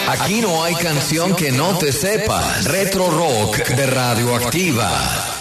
Aquí no hay canción que no te sepas. Retro Rock de Radioactiva.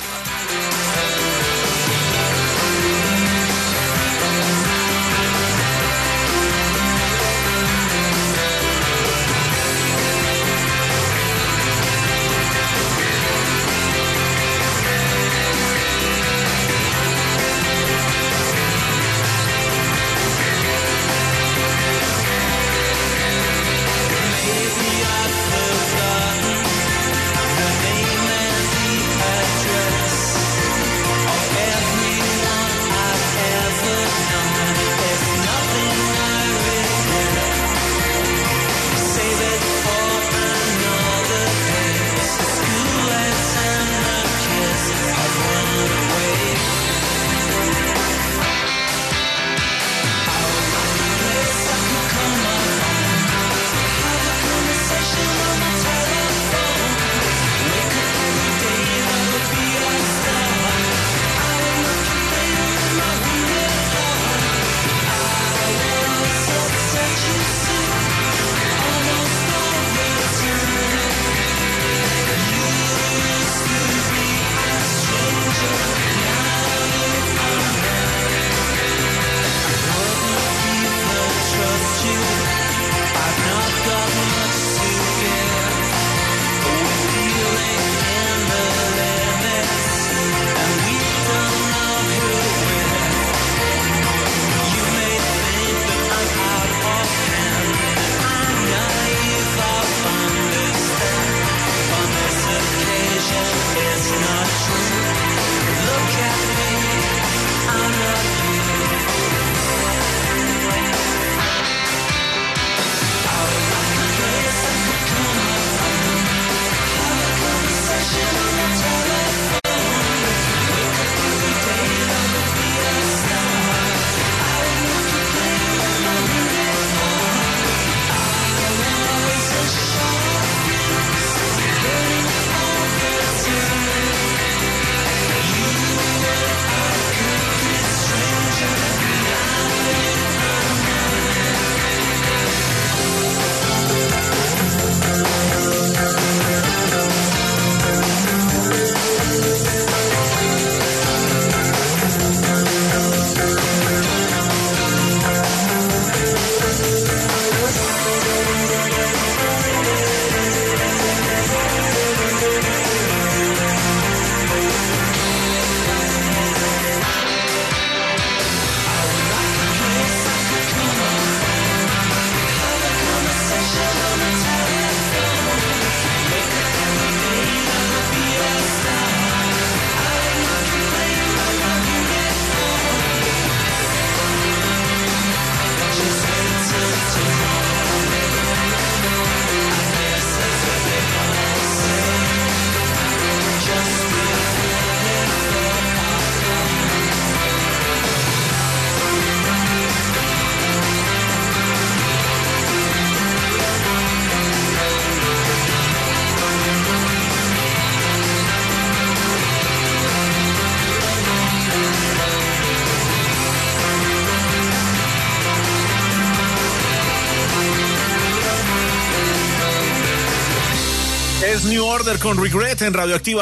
New Order con Regret en Radioactiva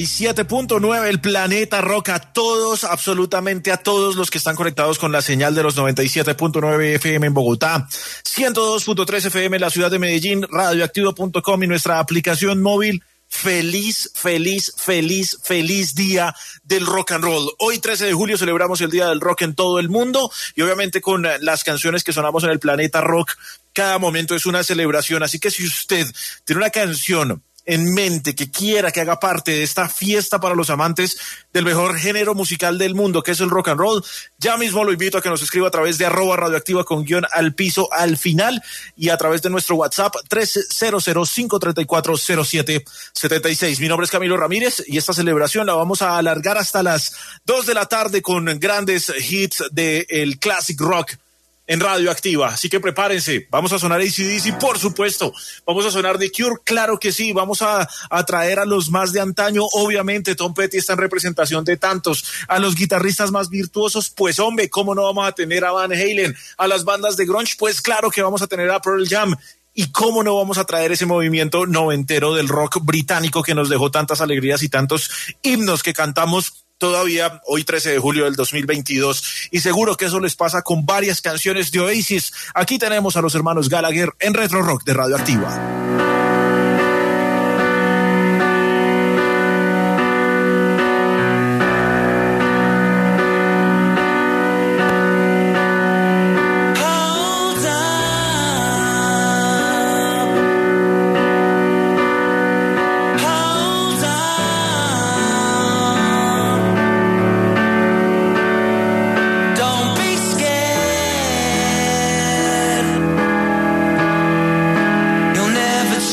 97.9, el planeta rock, a todos, absolutamente a todos los que están conectados con la señal de los 97.9 FM en Bogotá, 102.3 FM en la ciudad de Medellín, radioactivo.com y nuestra aplicación móvil. Feliz día del rock and roll. Hoy 13 de julio celebramos el día del rock en todo el mundo y obviamente con las canciones que sonamos en el planeta rock, cada momento es una celebración, así que si usted tiene una canción en mente que quiera que haga parte de esta fiesta para los amantes del mejor género musical del mundo, que es el rock and roll, ya mismo lo invito a que nos escriba a través de @radioactiva con guión al piso al final y a través de nuestro WhatsApp 300-534-0776. Mi nombre es Camilo Ramírez y esta celebración la vamos a alargar hasta las 2 de la tarde con grandes hits del classic rock en Radioactiva, así que prepárense, vamos a sonar AC/DC, por supuesto, vamos a sonar The Cure, claro que sí, vamos a traer a los más de antaño, obviamente Tom Petty está en representación de tantos, a los guitarristas más virtuosos, pues hombre, ¿cómo no vamos a tener a Van Halen? A las bandas de grunge, pues claro que vamos a tener a Pearl Jam, y cómo no vamos a traer ese movimiento noventero del rock británico que nos dejó tantas alegrías y tantos himnos que cantamos todavía hoy 13 de julio del 2022, y seguro que eso les pasa con varias canciones de Oasis. Aquí tenemos a los hermanos Gallagher en Retro Rock de Radioactiva. Never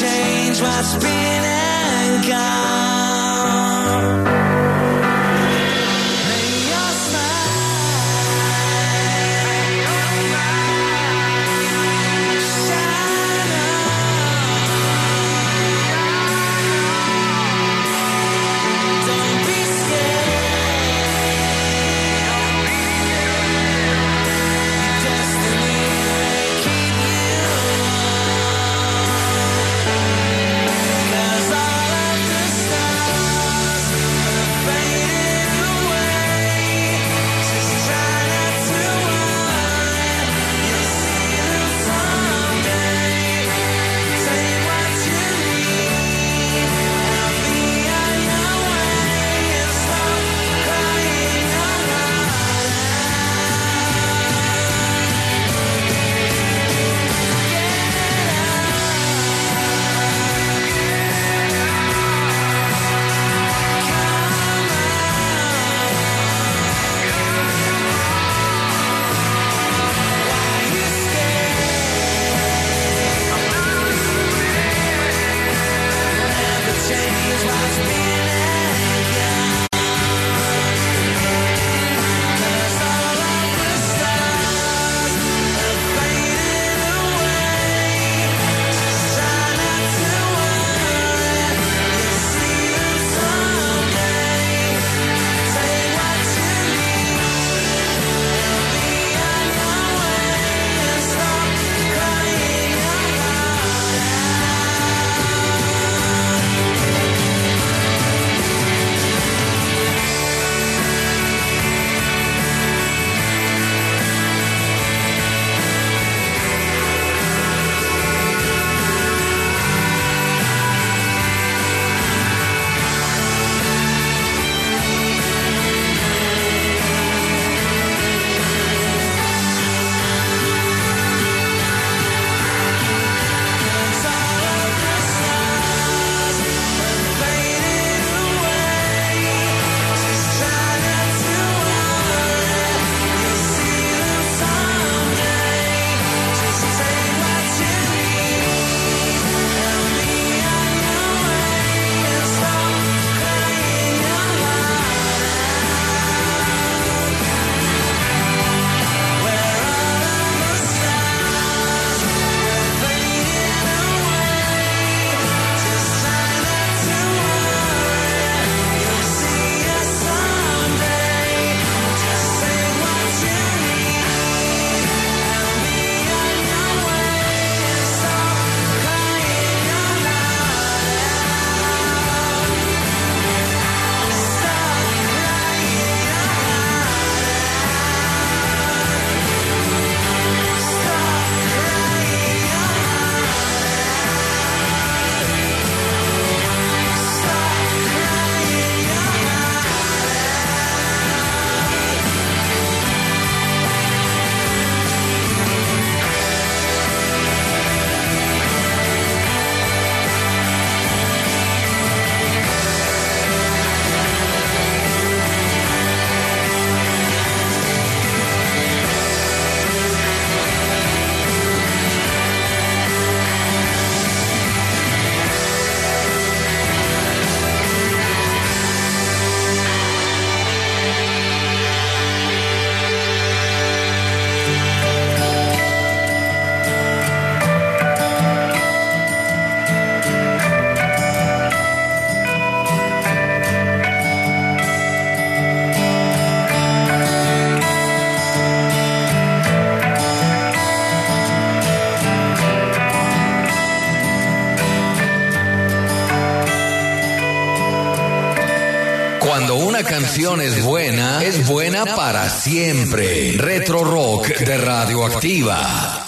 una canción es buena para siempre. Retro Rock de Radioactiva.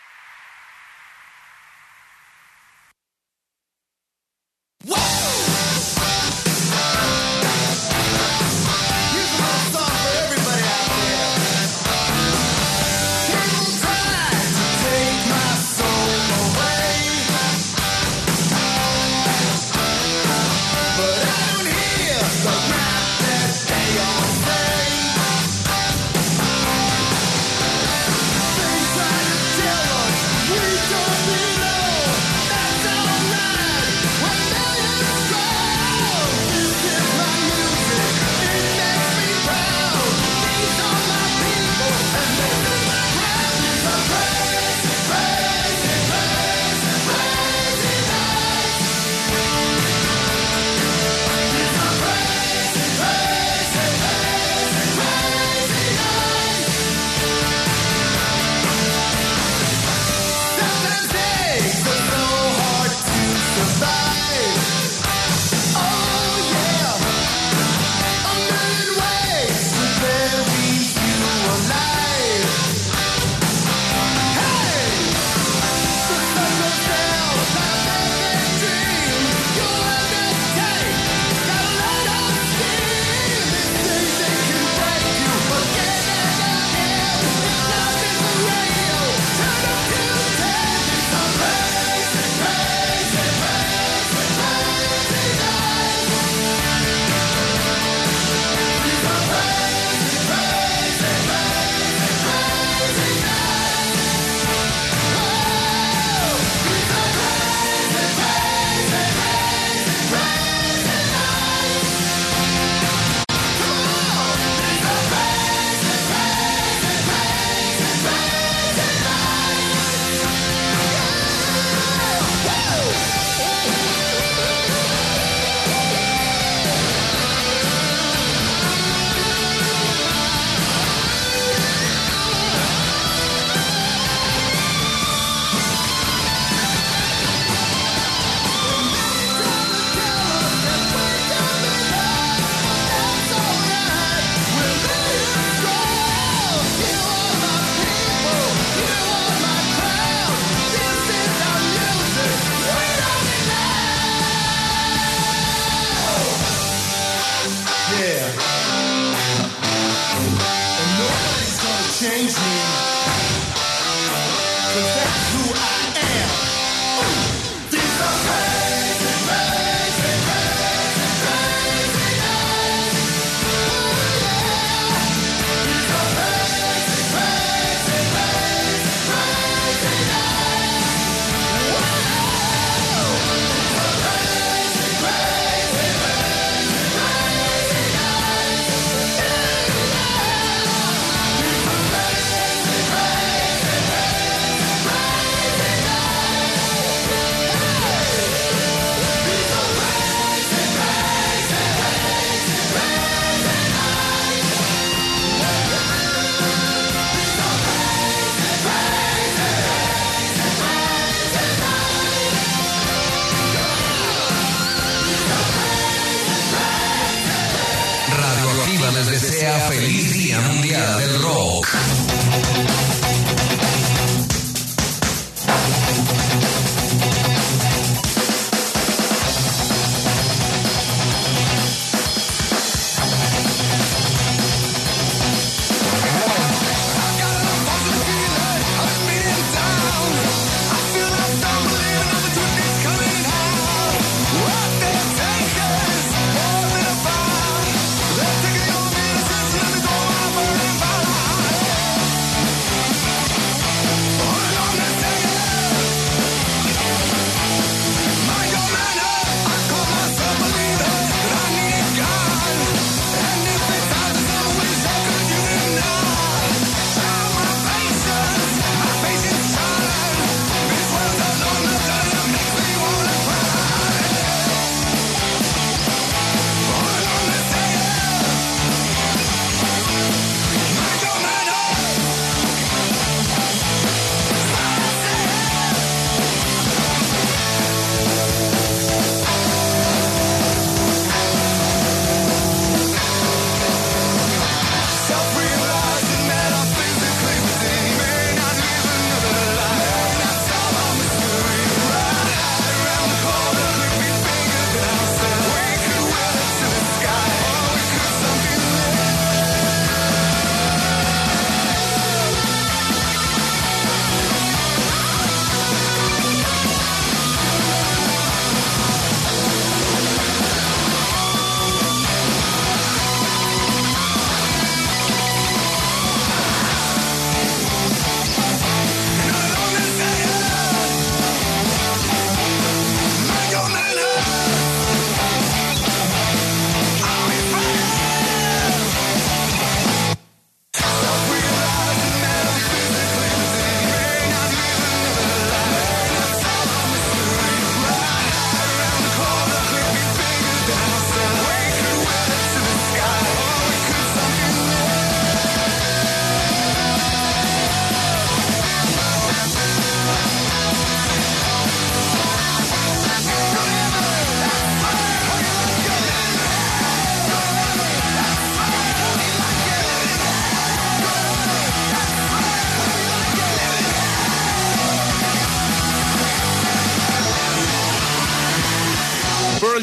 Les desea feliz Día Mundial del Rock.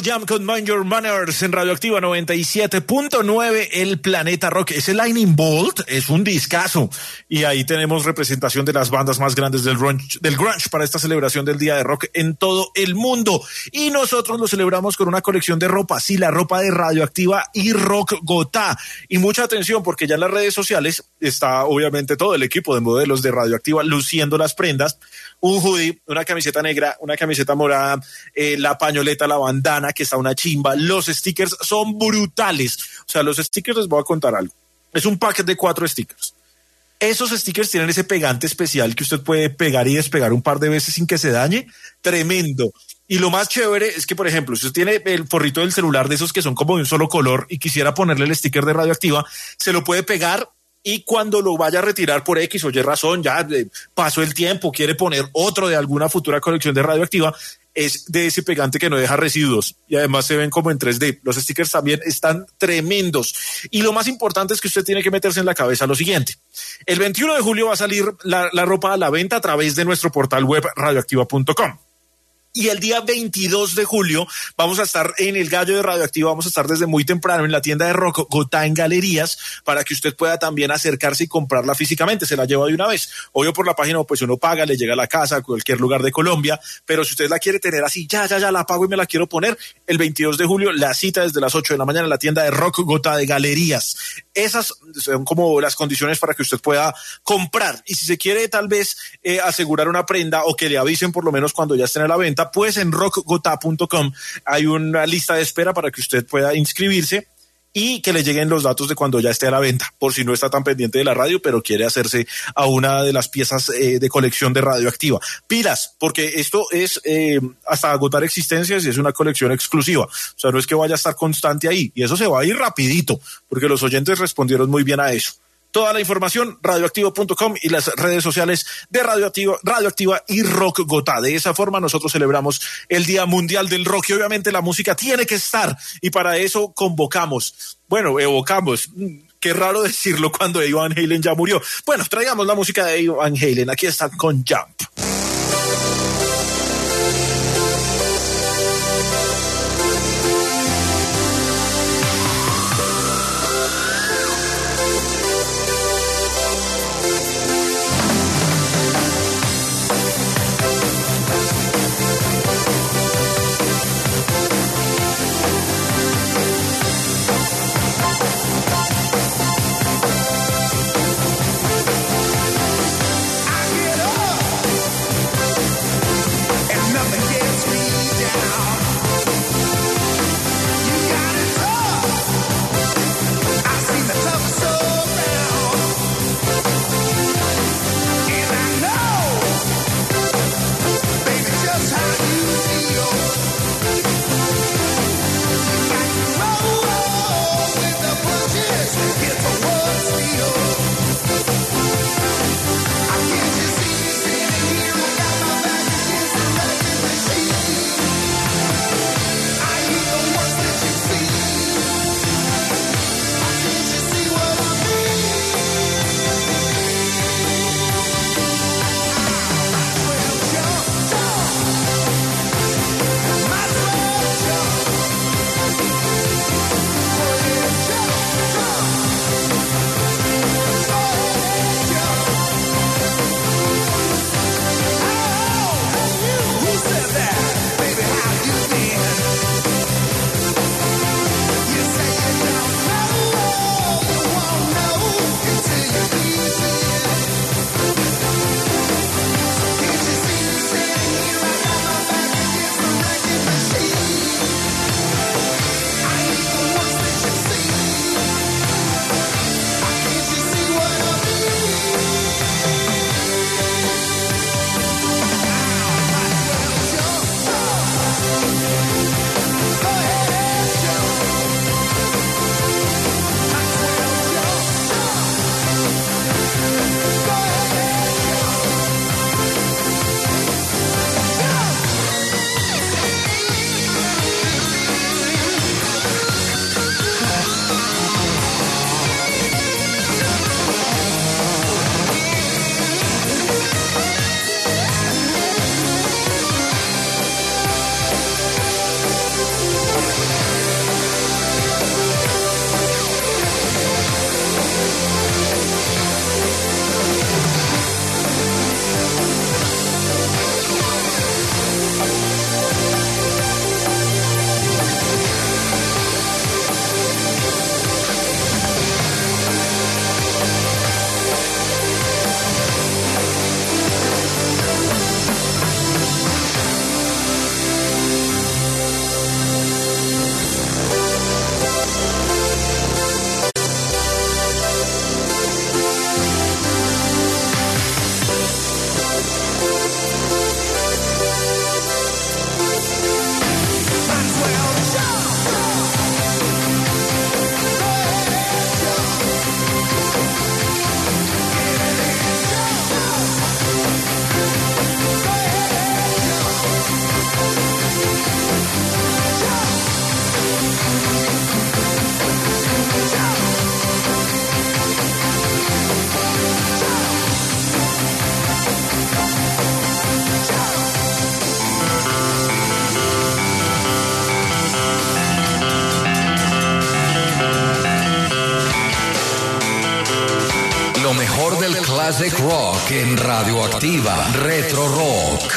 Jam con Mind Your Manners en Radioactiva 97.9, el Planeta Rock. Ese Lightning Bolt es un discazo y ahí tenemos representación de las bandas más grandes del grunge para esta celebración del Día de Rock en todo el mundo. Y nosotros lo celebramos con una colección de ropa, sí, la ropa de Radioactiva y Rock Gotá. Y mucha atención porque ya en las redes sociales está obviamente todo el equipo de modelos de Radioactiva luciendo las prendas. Un hoodie, una camiseta negra, una camiseta morada, la pañoleta, la bandana, que está una chimba. Los stickers son brutales. O sea, los stickers, les voy a contar algo. Es un paquete de 4 stickers. Esos stickers tienen ese pegante especial que usted puede pegar y despegar un par de veces sin que se dañe. Tremendo. Y lo más chévere es que, por ejemplo, si usted tiene el forrito del celular de esos que son como de un solo color y quisiera ponerle el sticker de Radioactiva, se lo puede pegar. Y cuando lo vaya a retirar por X o Y razón, ya pasó el tiempo, quiere poner otro de alguna futura colección de Radioactiva, es de ese pegante que no deja residuos y además se ven como en 3D. Los stickers también están tremendos. Y lo más importante es que usted tiene que meterse en la cabeza lo siguiente. El 21 de julio va a salir la ropa a la venta a través de nuestro portal web radioactiva.com. Y el día 22 de julio vamos a estar en el Gallo de Radioactiva, vamos a estar desde muy temprano en la tienda de Rock Gotá en Galerías para que usted pueda también acercarse y comprarla físicamente, se la lleva de una vez. Obvio por la página pues uno paga, le llega a la casa, a cualquier lugar de Colombia, pero si usted la quiere tener así, ya la pago y me la quiero poner, el 22 de julio la cita desde las 8 de la mañana en la tienda de Rock Gotá de Galerías. Esas son como las condiciones para que usted pueda comprar. Y si se quiere tal vez asegurar una prenda o que le avisen por lo menos cuando ya estén a la venta, pues en rockgotá.com hay una lista de espera para que usted pueda inscribirse y que le lleguen los datos de cuando ya esté a la venta, por si no está tan pendiente de la radio, pero quiere hacerse a una de las piezas de colección de Radioactiva. Pilas, porque esto es hasta agotar existencias y es una colección exclusiva. O sea, no es que vaya a estar constante ahí, y eso se va a ir rapidito, porque los oyentes respondieron muy bien a eso. Toda la información, radioactivo.com y las redes sociales de Radioactiva y Rock Gotá. De esa forma nosotros celebramos el Día Mundial del Rock y obviamente la música tiene que estar y para eso evocamos. Qué raro decirlo cuando Eddie Van Halen ya murió. Bueno, traigamos la música de Eddie Van Halen. Aquí está con Jump. mejor del classic rock en Radioactiva. Retro Rock.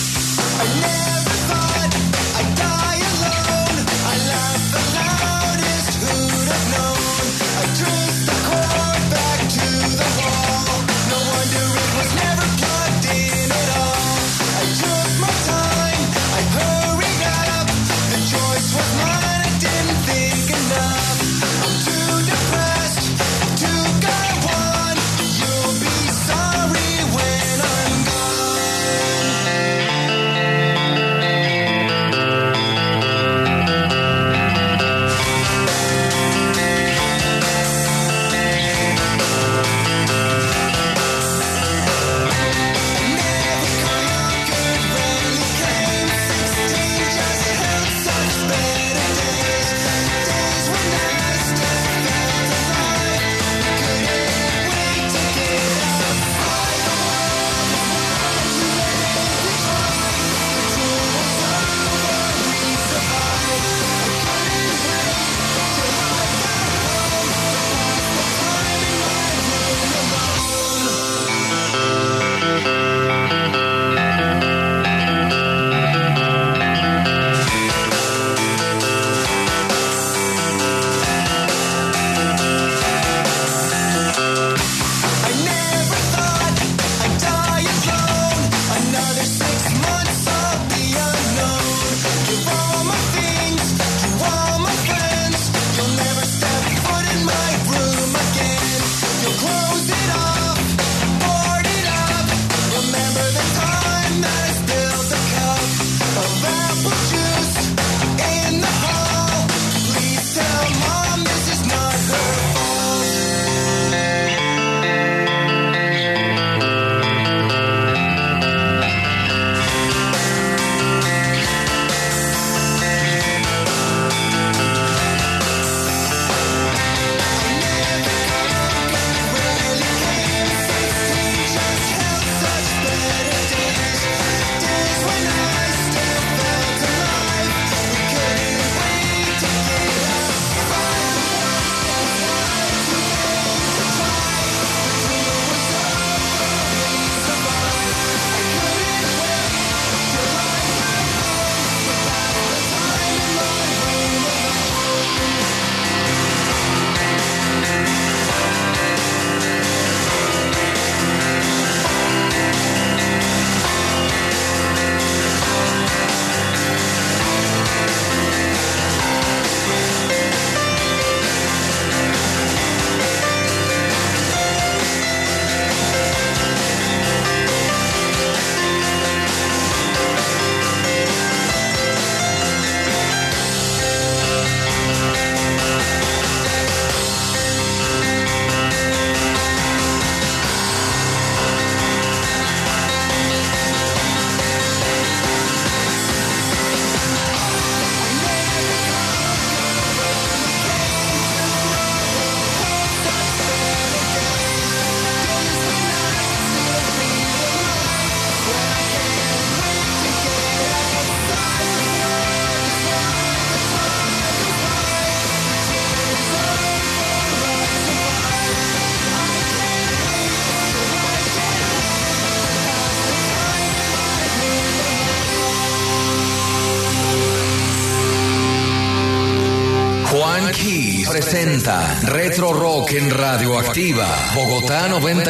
Presenta Retro Rock en Radioactiva, Bogotá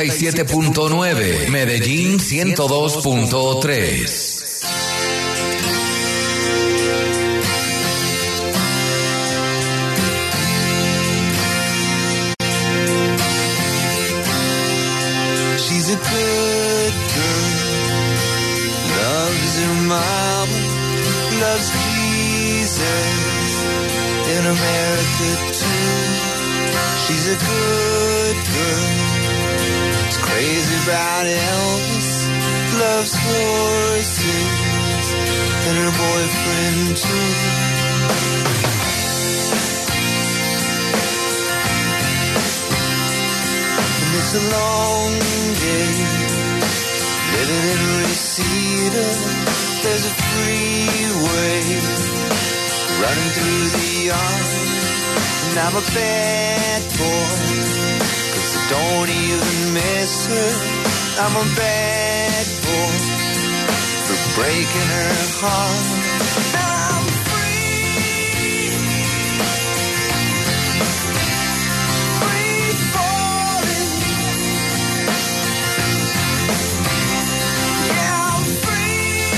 97.9, Medellín 102.3. She's a good girl, loves her mama, loves Jesus in America too. She's a good girl, is crazy about Elvis, loves horses and her boyfriend too. And it's a long day living in Reseda. There's a freeway running through the yard, and I'm a bad boy, 'cause I don't even miss I'm a bad boy for breaking her heart. I'm free, free falling. Yeah, I'm free,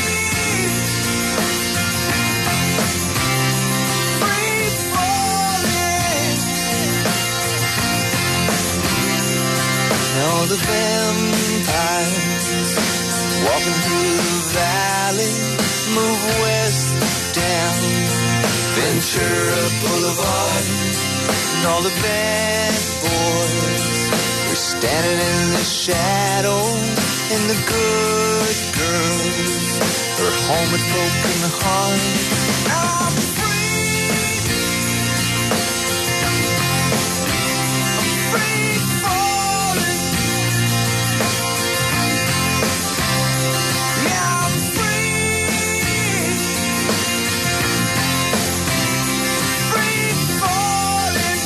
free falling. Now the vampires walking through the valley move west down Ventura Boulevard, and all the bad boys are standing in the shadow, and the good girls are home with broken hearts. I'm free, I'm free falling. Yeah, I'm free, free falling.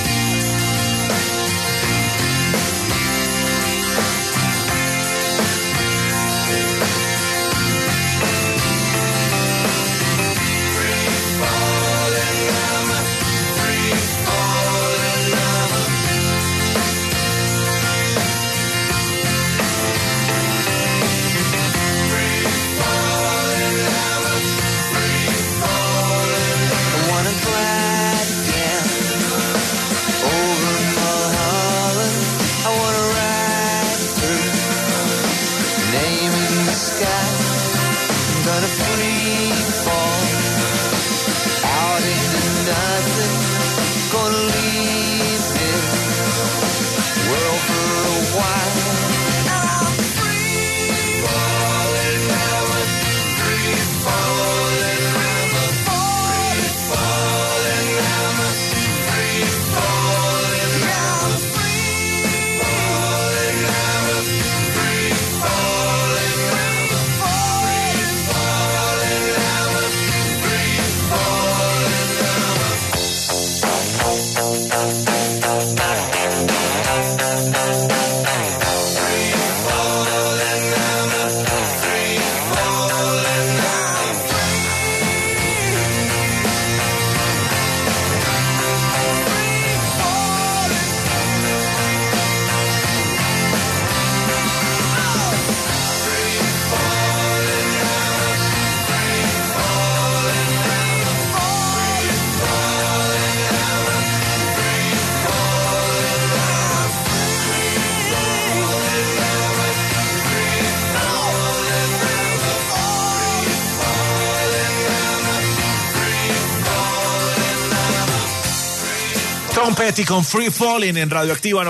I wanna glide down over Mulholland. I wanna ride her name in the sky. I'm gonna free fall out into nothing. Gonna leave this world for a while. I'm free falling, I'm free falling, I'm free falling, I'm free falling, I'm free falling, I'm free falling, I'm free falling, I'm free Tom Petty con Free Falling en Radioactiva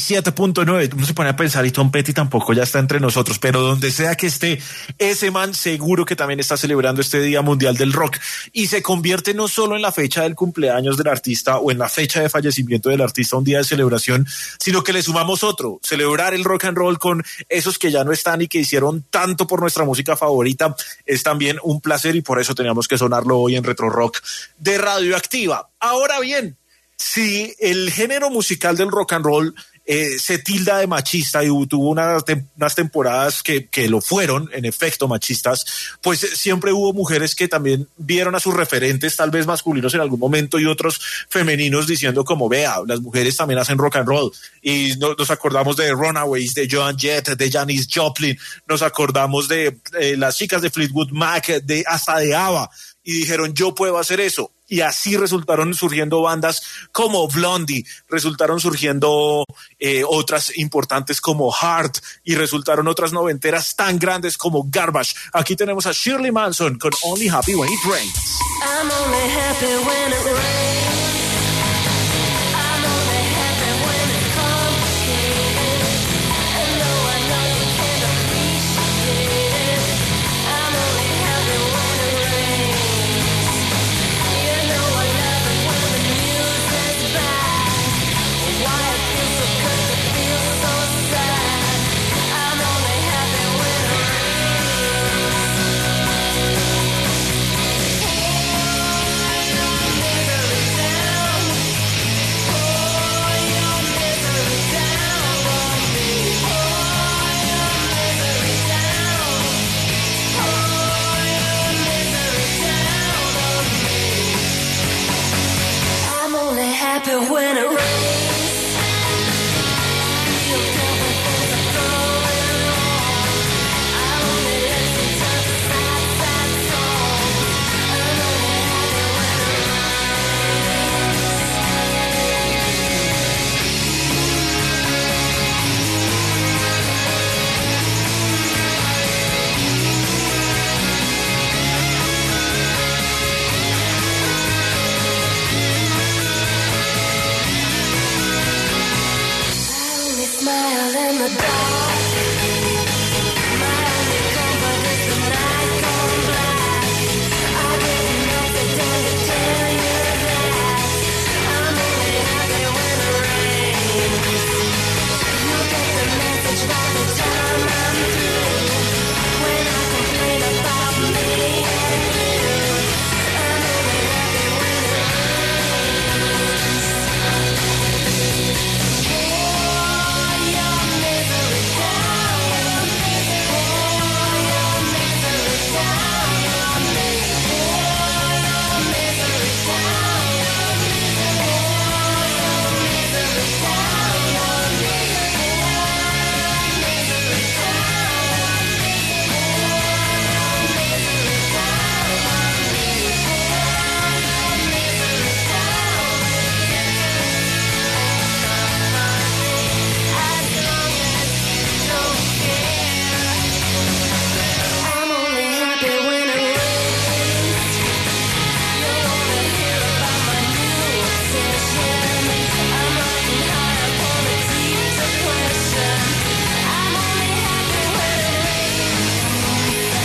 97.9. Uno se pone a pensar y Tom Petty tampoco ya está entre nosotros, pero donde sea que esté, ese man seguro que también está celebrando este Día Mundial del Rock y se convierte no solo en la fecha del cumpleaños del artista o en la fecha de fallecimiento del artista, un día de celebración, sino que le sumamos otro, celebrar el rock and roll con esos que ya no están y que hicieron tanto por nuestra música favorita es también un placer y por eso teníamos que sonarlo hoy en Retro Rock de Radioactiva. Ahora bien, si el género musical del rock and roll se tilda de machista y tuvo unas temporadas que lo fueron, en efecto, machistas, pues siempre hubo mujeres que también vieron a sus referentes, tal vez masculinos en algún momento y otros femeninos diciendo como, vea, las mujeres también hacen rock and roll. Y nos acordamos de Runaways, de Joan Jett, de Janis Joplin, nos acordamos de las chicas de Fleetwood Mac, hasta de ABBA, y dijeron, yo puedo hacer eso. Y así resultaron surgiendo bandas como Blondie, resultaron surgiendo otras importantes como Heart y resultaron otras noventeras tan grandes como Garbage. Aquí tenemos a Shirley Manson con Only Happy When It Rains. I'm only happy when it rains. I'm only happy when it's complicated. And though I know you can't appreciate it, I'm only happy when it rains. You know I love it when the music's bad. Why it feels so good to feel so sad. I'm only happy when it rains. in the dark. My only comfort is the night gone black. I didn't accidentally tell you that I'm only happy when it rains. You get the message by the time I'm through. When I complain about me and you, I'm only happy when it rains. Pour your misery down. Pour your misery down on me. Pour your misery down on me. Pour your misery down on me. I'm only happy when it rains. You wanna hear about my new obsession? I'm riding high upon a deep depression. I'm only happy when it rains.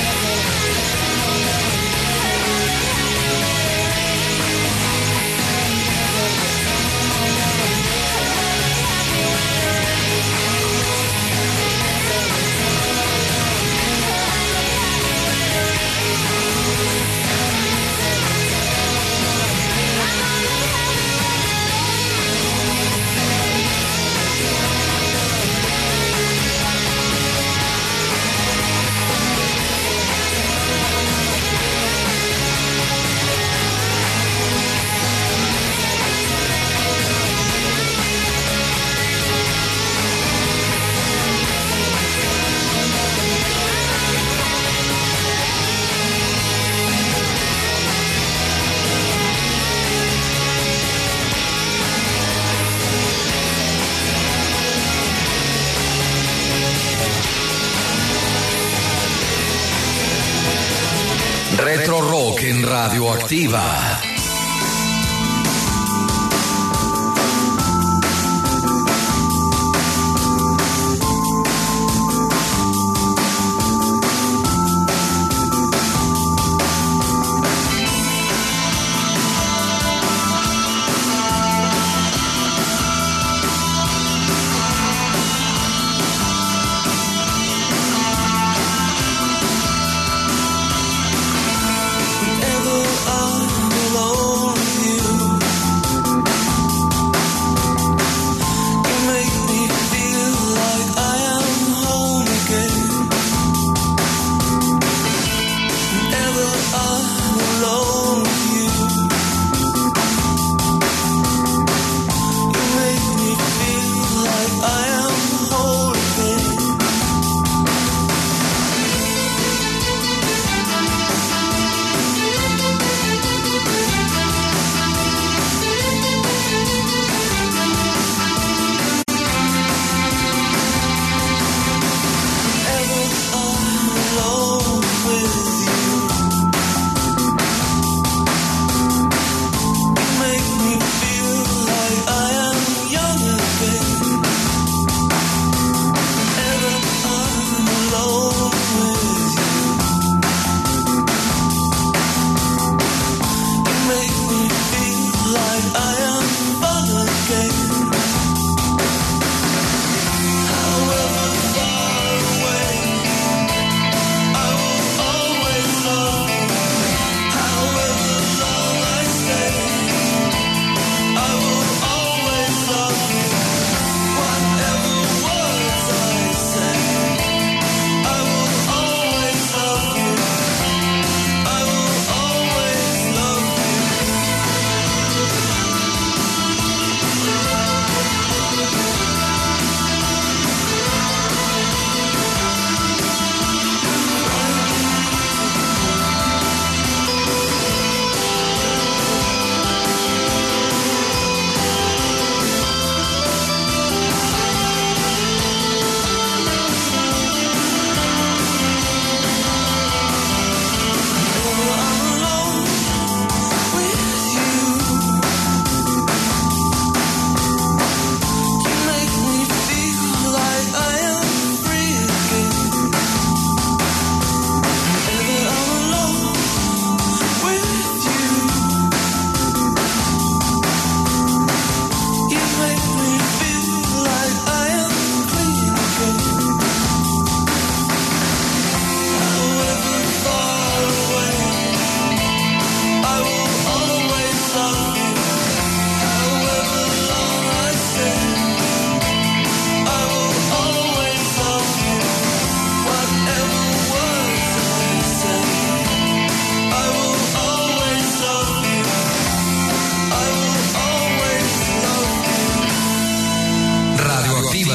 Retro Rock en Radioactiva. Whenever I'm alone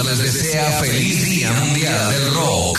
Activa les desea feliz Día Mundial del Rock.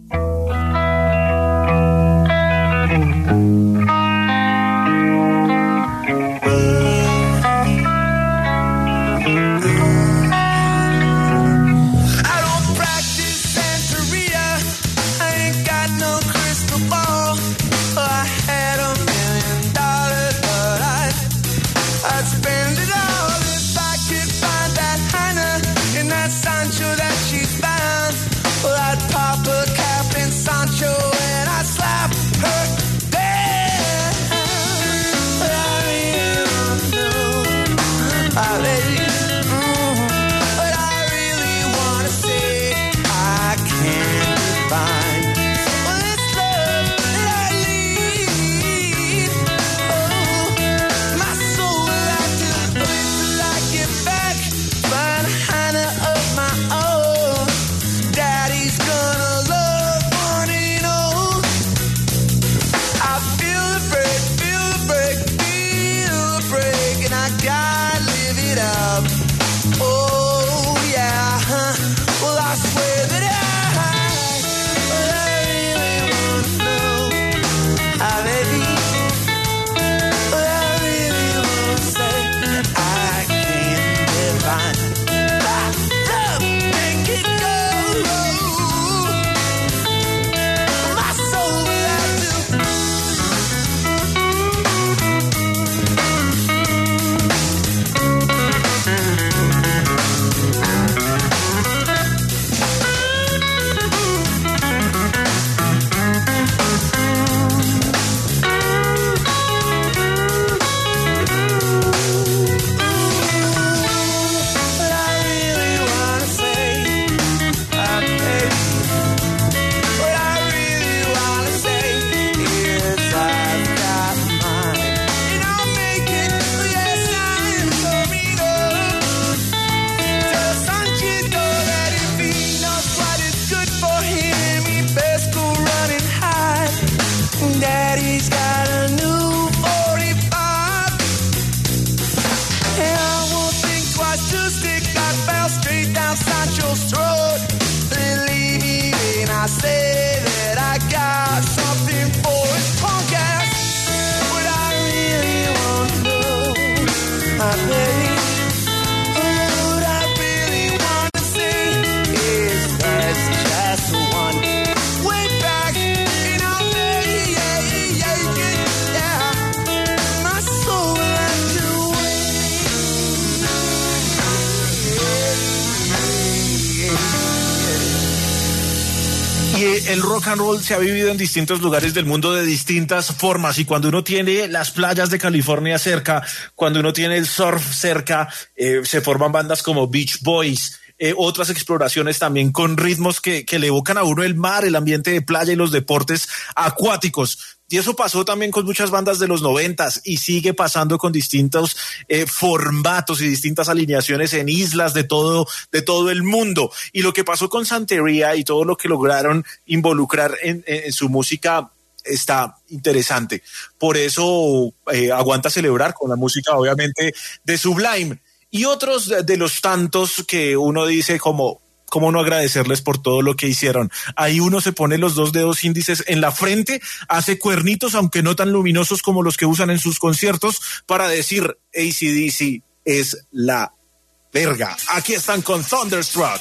El rock and roll se ha vivido en distintos lugares del mundo de distintas formas, y cuando uno tiene las playas de California cerca, cuando uno tiene el surf cerca, se forman bandas como Beach Boys, otras exploraciones también con ritmos que le evocan a uno el mar, el ambiente de playa y los deportes acuáticos. Y eso pasó también con muchas bandas de los 90s y sigue pasando con distintos formatos y distintas alineaciones en islas de todo el mundo. Y lo que pasó con Santería y todo lo que lograron involucrar en su música está interesante. Por eso aguanta celebrar con la música, obviamente, de Sublime. Y otros de los tantos que uno dice como ¿cómo no agradecerles por todo lo que hicieron? Ahí uno se pone los 2 dedos índices en la frente, hace cuernitos, aunque no tan luminosos como los que usan en sus conciertos, para decir AC/DC es la verga. Aquí están con Thunderstruck.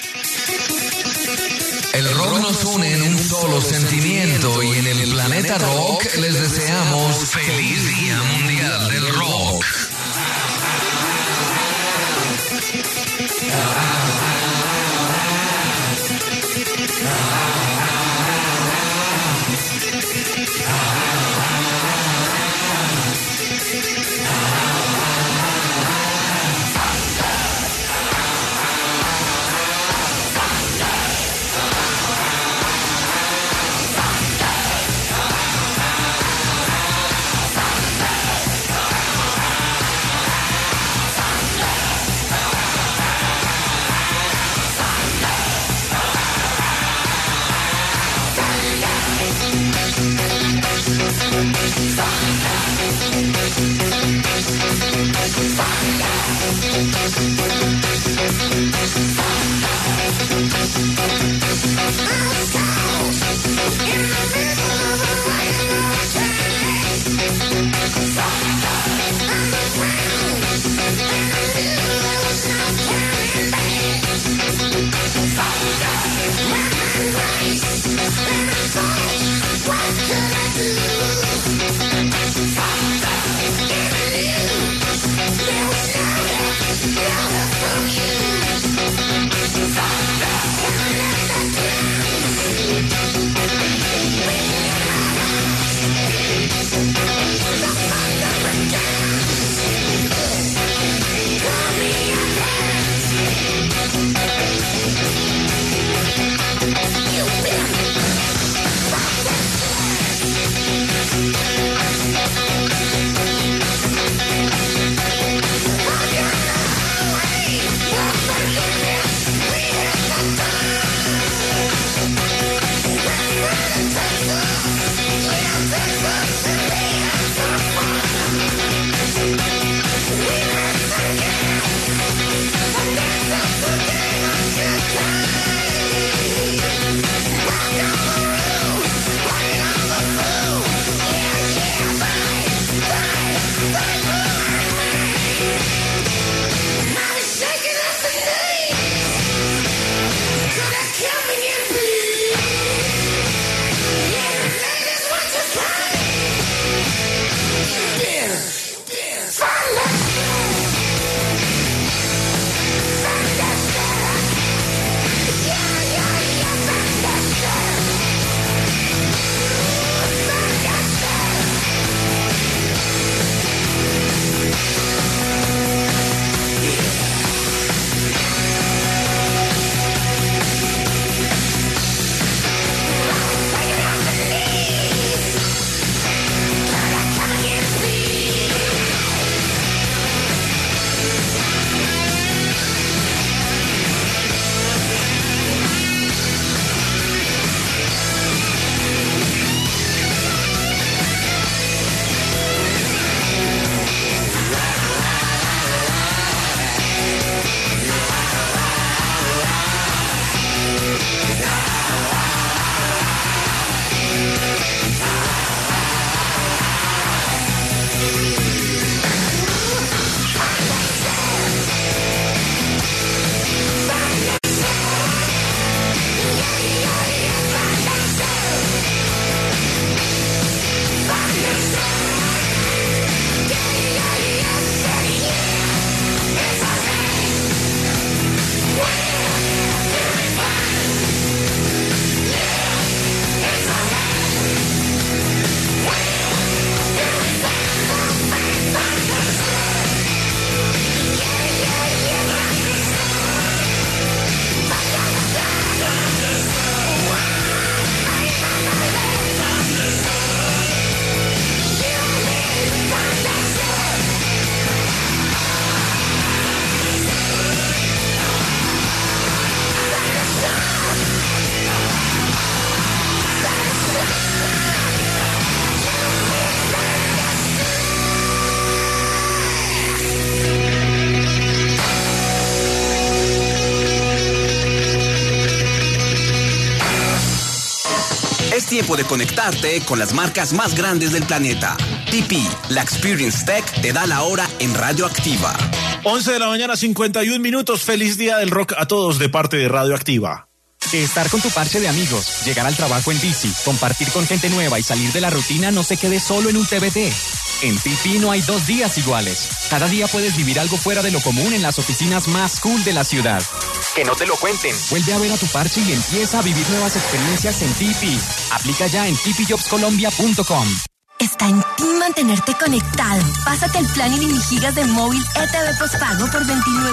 El rock nos une en un solo sentimiento, y en el planeta rock les deseamos feliz Día Mundial del Rock. Es tiempo de conectarte con las marcas más grandes del planeta. TP, la Experience Tech, te da la hora en Radioactiva. 11 de la mañana, 51 minutos. Feliz día del rock a todos de parte de Radioactiva. Estar con tu parche de amigos, llegar al trabajo en bici, compartir con gente nueva y salir de la rutina no se quede solo en un TBT. En TP no hay 2 días iguales. Cada día puedes vivir algo fuera de lo común en las oficinas más cool de la ciudad. Que no te lo cuenten. Vuelve a ver a tu parche y empieza a vivir nuevas experiencias en TP. Aplica ya en tpjobscolombia.com. Está en ti mantenerte conectado. Pásate el plan ilimigigas de móvil ETV postpago por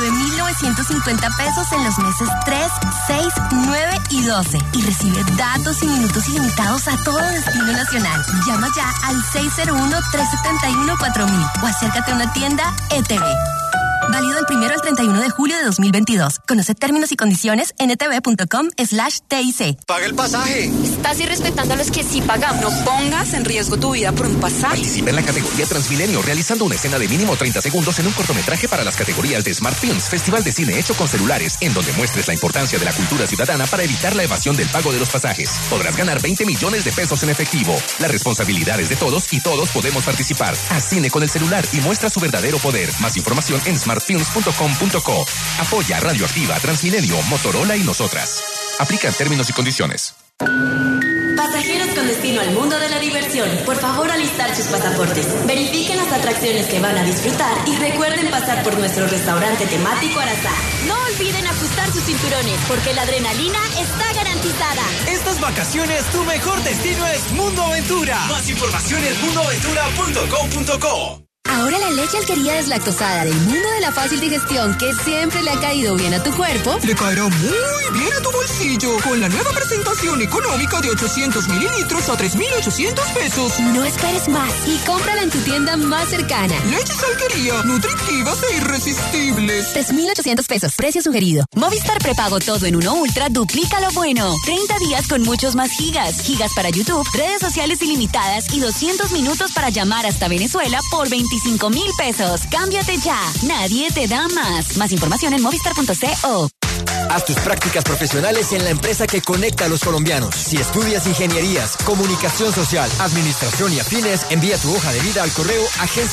29,950 pesos en los meses 3, 6, 9 y 12. Y recibe datos y minutos ilimitados a todo destino nacional. Llama ya al 601-371-4000 o acércate a una tienda ETV. Válido del 1 al 31 de julio de 2022. Conoce términos y condiciones en etv.com/TIC. ¡Paga el pasaje! Estás irrespetando a los que sí pagamos. No pongas en riesgo tu vida por un pasaje. Participa en la categoría Transmilenio realizando una escena de mínimo 30 segundos en un cortometraje para las categorías de Smart Films, festival de cine hecho con celulares, en donde muestres la importancia de la cultura ciudadana para evitar la evasión del pago de los pasajes. Podrás ganar 20 millones de pesos en efectivo. La responsabilidad es de todos y todos podemos participar. Haz cine con el celular y muestra su verdadero poder. Más información en smartfilms.com.co. Apoya Radioactiva, Transmilenio, Motorola y nosotras. Aplican términos y condiciones. Pasajeros con destino al mundo de la diversión, por favor alistar sus pasaportes. Verifiquen las atracciones que van a disfrutar y recuerden pasar por nuestro restaurante temático Arazá. No olviden ajustar sus cinturones, porque la adrenalina está garantizada. Estas vacaciones, tu mejor destino es Mundo Aventura. Más información en mundoaventura.com.co. Ahora la leche alquería deslactosada del mundo de la fácil digestión que siempre le ha caído bien a tu cuerpo, le caerá muy bien a tu bolsillo con la nueva presentación económica de 800 mililitros a 3,800 pesos. No esperes más y cómprala en tu tienda más cercana. Leches alquería, nutritivas e irresistibles. 3,800 pesos, precio sugerido. Movistar prepago todo en Uno Ultra duplica lo bueno. 30 días con muchos más gigas. Gigas para YouTube, redes sociales ilimitadas y 200 minutos para llamar hasta Venezuela por 25,000 pesos. Cámbiate ya. Nadie te da más. Más información en movistar.co. Haz tus prácticas profesionales en la empresa que conecta a los colombianos. Si estudias ingenierías, comunicación social, administración y afines, envía tu hoja de vida al correo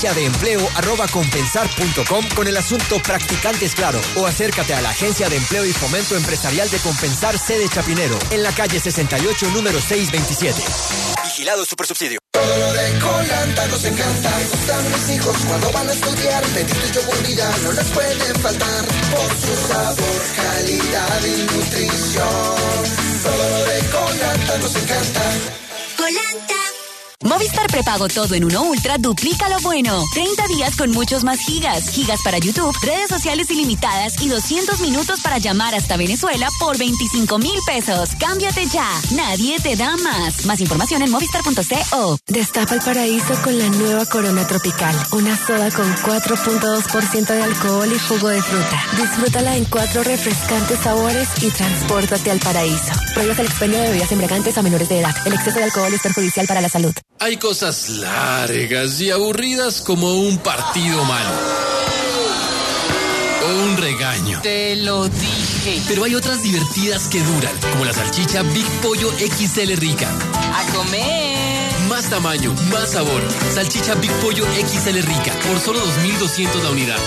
agenciadeempleo@compensar.com con el asunto Practicantes Claro o acércate a la Agencia de Empleo y Fomento Empresarial de Compensar, sede Chapinero, en la calle 68, número 627. Vigilado Supersubsidio. Todo lo de Colanta nos encanta. Me gustan mis hijos cuando van a estudiar. Bendito y yogur vida no les puede faltar. Por su sabor, calidad y nutrición. Todo lo de Colanta nos encanta. Colanta. Movistar prepago todo en Uno Ultra duplica lo bueno. 30 días con muchos más gigas. Gigas para YouTube, redes sociales ilimitadas y 200 minutos para llamar hasta Venezuela por 25,000 pesos. Cámbiate ya. Nadie te da más. Más información en movistar.co. Destapa el paraíso con la nueva Corona Tropical. Una soda con 4.2% de alcohol y jugo de fruta. Disfrútala en 4 refrescantes sabores y transpórtate al paraíso. Prohíbas el expendio de bebidas embriagantes a menores de edad. El exceso de alcohol es perjudicial para la salud. Hay cosas largas y aburridas como un partido malo. O un regaño. Te lo dije. Pero hay otras divertidas que duran, como la salchicha Big Pollo XL Rica. ¡A comer! Más tamaño, más sabor. Salchicha Big Pollo XL Rica, por solo 2,200 la unidad.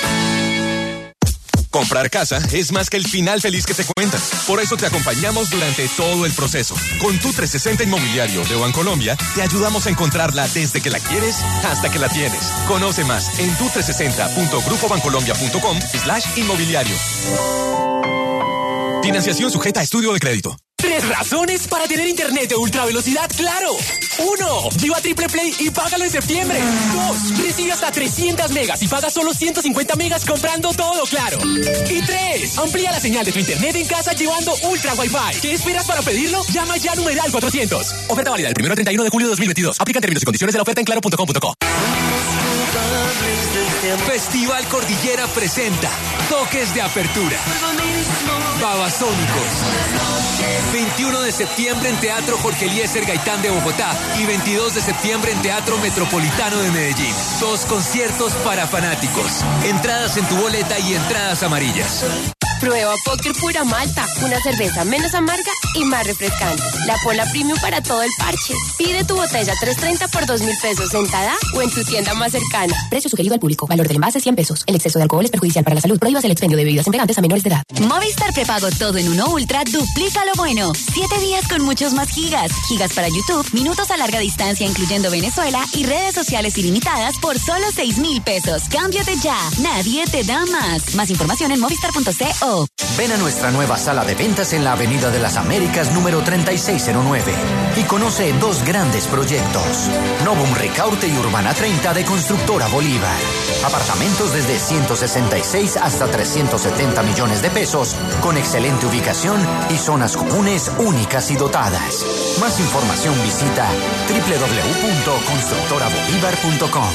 Comprar casa es más que el final feliz que te cuentan. Por eso te acompañamos durante todo el proceso. Con tu 360 Inmobiliario de Bancolombia, te ayudamos a encontrarla desde que la quieres hasta que la tienes. Conoce más en tu360.grupobancolombia.com/inmobiliario. Financiación sujeta a estudio de crédito. 3 razones para tener internet de ultra velocidad Claro. 1. Lleva Triple Play y págalo en septiembre. 2. Recibe hasta 300 megas y paga solo 150 megas comprando todo Claro. Y 3. Amplía la señal de tu internet en casa llevando Ultra Wi-Fi. ¿Qué esperas para pedirlo? Llama ya numeral 400. Oferta válida del 1 al 31 de julio de 2022. Aplican términos y condiciones de la oferta en claro.com.co. Festival Cordillera presenta Toques de Apertura. Babasónicos. 21 de septiembre en Teatro Jorge Eliezer Gaitán de Bogotá y 22 de septiembre en Teatro Metropolitano de Medellín. 2 conciertos para fanáticos. Entradas en tu boleta y entradas amarillas. Prueba Póker Pura Malta, una cerveza menos amarga y más refrescante. La Pola Premium para todo el parche. Pide tu botella 330 por 2.000 pesos en Tada o en tu tienda más cercana. Precio sugerido al público. Valor del envase 100 pesos. El exceso de alcohol es perjudicial para la salud. Prohíbas el expendio de bebidas embriagantes a menores de edad. Movistar prepago todo en uno Ultra duplica lo bueno. 7 días con muchos más gigas. Gigas para YouTube, minutos a larga distancia incluyendo Venezuela y redes sociales ilimitadas por solo 6.000 pesos. Cámbiate ya. Nadie te da más. Más información en movistar.co. Ven a nuestra nueva sala de ventas en la Avenida de las Américas número 3609 y conoce 2 grandes proyectos. Novum Ricaurte y Urbana 30 de Constructora Bolívar. Apartamentos desde 166 hasta 370 millones de pesos con excelente ubicación y zonas comunes únicas y dotadas. Más información visita www.constructorabolívar.com.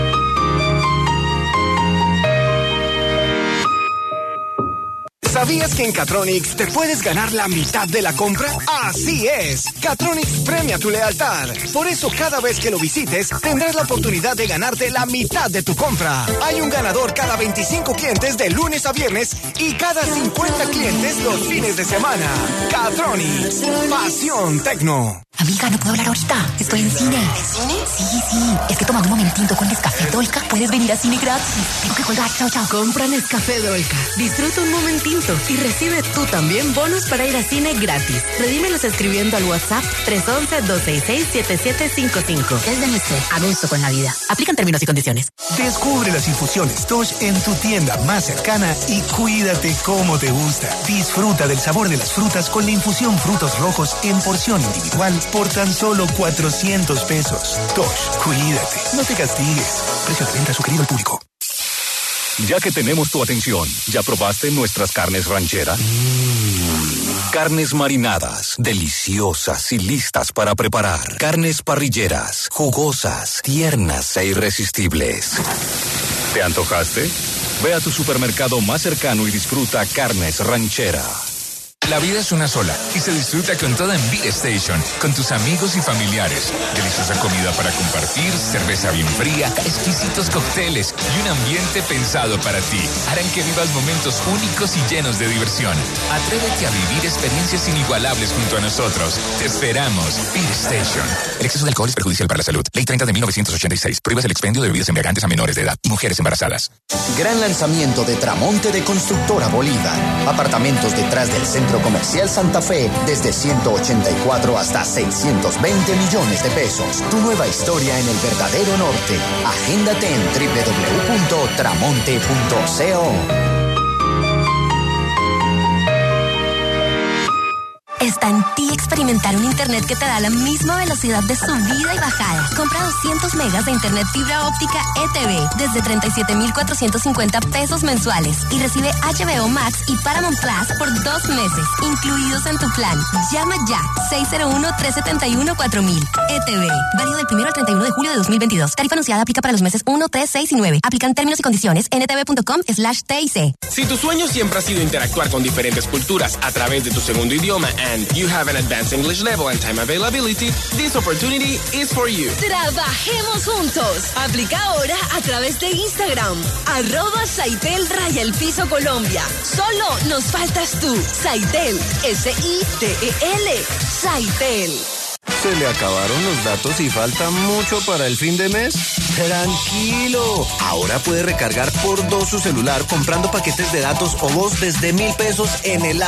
¿Sabías que en Catronics te puedes ganar la mitad de la compra? ¡Así es! Catronics premia tu lealtad. Por eso cada vez que lo visites, tendrás la oportunidad de ganarte la mitad de tu compra. Hay un ganador cada 25 clientes de lunes a viernes y cada 50 clientes los fines de semana. Catronics. Pasión Tecno. Amiga, no puedo hablar ahorita. Estoy en cine. ¿En cine? Sí. Es que tomando un momentito con Nescafé Dolca puedes venir a cine gratis. Tengo que colgar. Chao. Compra Nescafé Dolca. Disfruta un momentito y recibe tú también bonos para ir a cine gratis. Redímelos escribiendo al WhatsApp 311-266-7755. Es de Nestlé. A gusto con la vida. Aplican términos y condiciones. Descubre las infusiones Tosh en tu tienda más cercana y cuídate como te gusta. Disfruta del sabor de las frutas con la infusión frutos rojos en porción individual por tan solo 400 pesos. Tosh, cuídate. No te castigues. Precio de venta sugerido al público. Ya que tenemos tu atención, ¿ya probaste nuestras carnes ranchera? Carnes marinadas, deliciosas y listas para preparar. Carnes parrilleras, jugosas, tiernas e irresistibles. ¿Te antojaste? Ve a tu supermercado más cercano y disfruta Carnes Ranchera. La vida es una sola y se disfruta con toda en Beat Station, con tus amigos y familiares. Deliciosa comida para compartir, cerveza bien fría, exquisitos cócteles y un ambiente pensado para ti. Harán que vivas momentos únicos y llenos de diversión. Atrévete a vivir experiencias inigualables junto a nosotros. Te esperamos. Beat Station. El exceso de alcohol es perjudicial para la salud. Ley 30 de 1986. Prohíbe el expendio de bebidas embriagantes a menores de edad y mujeres embarazadas. Gran lanzamiento de Tramonte de Constructora Bolívar. Apartamentos detrás del Centro Comercial Santa Fe desde 184 hasta 620 millones de pesos. Tu nueva historia en el verdadero norte. Agéndate en www.tramonte.co. Está en ti experimentar un internet que te da la misma velocidad de subida y bajada. Compra 200 megas de internet fibra óptica ETV desde 37,450 pesos mensuales y recibe HBO Max y Paramount Plus por 2 meses, incluidos en tu plan. Llama ya, 601-371-4000. ETV, válido del 1 al 31 de julio de 2022. Tarifa anunciada aplica para los meses 1, 3, 6 y 9. Aplican términos y condiciones en etv.com/TIC. Si tu sueño siempre ha sido interactuar con diferentes culturas a través de tu segundo idioma and you have an advanced English level and time availability, this opportunity is for you. Trabajemos juntos. Aplica ahora a través de Instagram, @Saitel_Colombia. Solo nos faltas tú. Saitel, SITEL. Saitel. ¿Se le acabaron los datos y falta mucho para el fin de mes? Tranquilo, ahora puede recargar por 2 su celular comprando paquetes de datos o voz desde 1,000 pesos en el